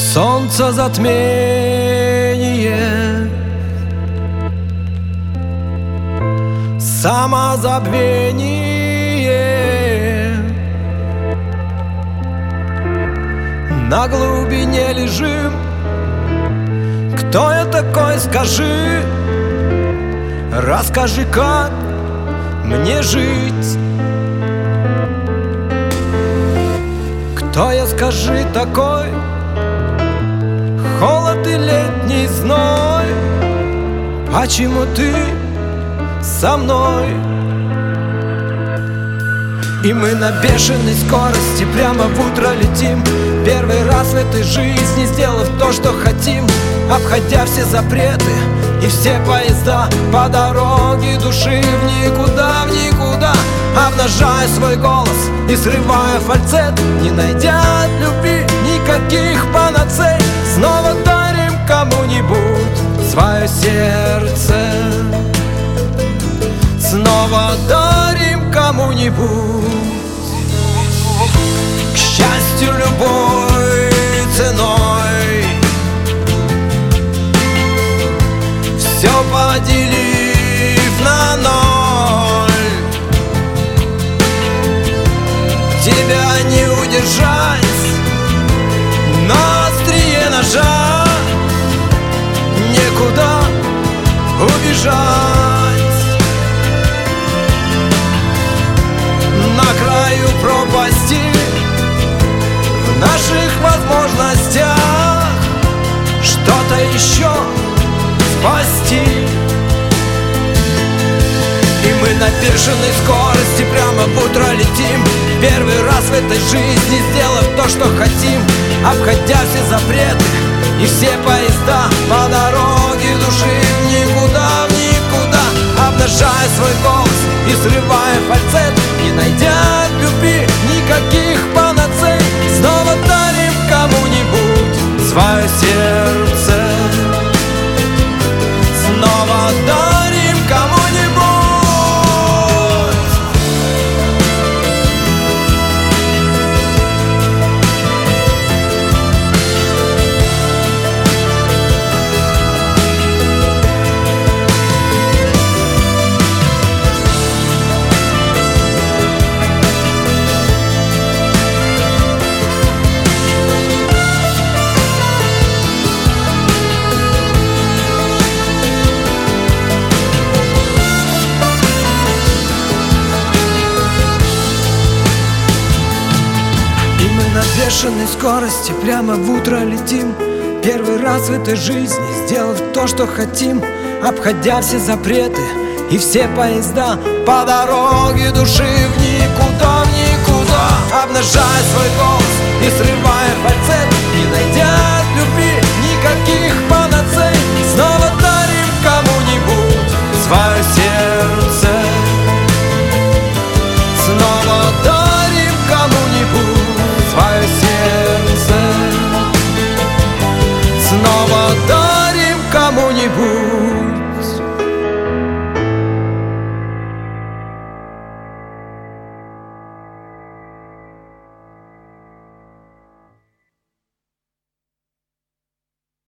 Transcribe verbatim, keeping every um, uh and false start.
солнце затмение, самозабвение. На глубине лежим. Кто я такой, скажи? Расскажи, как мне жить? Кто я, скажи, такой? Холод и летний зной. Почему ты со мной? И мы на бешеной скорости прямо в утро летим. Первый раз в этой жизни сделав то, что хотим, обходя все запреты и все поезда по дороге души в никуда, в никуда, обнажая свой голос и срывая фальцет, не найдя от любви никаких панацей. Снова дарим кому-нибудь свое сердце, снова дарим кому-нибудь. К счастью, любой ценой, все поделив на ноль. Тебя не удержать на острие ножа, некуда убежать. На краю пропасти в наших возможностях что-то еще спасти. И мы на бешеной скорости прямо в утро летим. Первый раз в этой жизни сделав то, что хотим, обходя все запреты и все поезда по дороге души в никуда, в никуда, обнажая свой голос и срывая фальцет, не найдя от любви никаких панацей. Снова дарим кому-нибудь свое сердце, снова дарим кому-нибудь. На бешеной скорости прямо в утро летим. Первый раз в этой жизни сделав то, что хотим, обходя все запреты и все поезда по дороге души в никуда, в никуда, обнажая свой голос и срывая фальцет, не найдя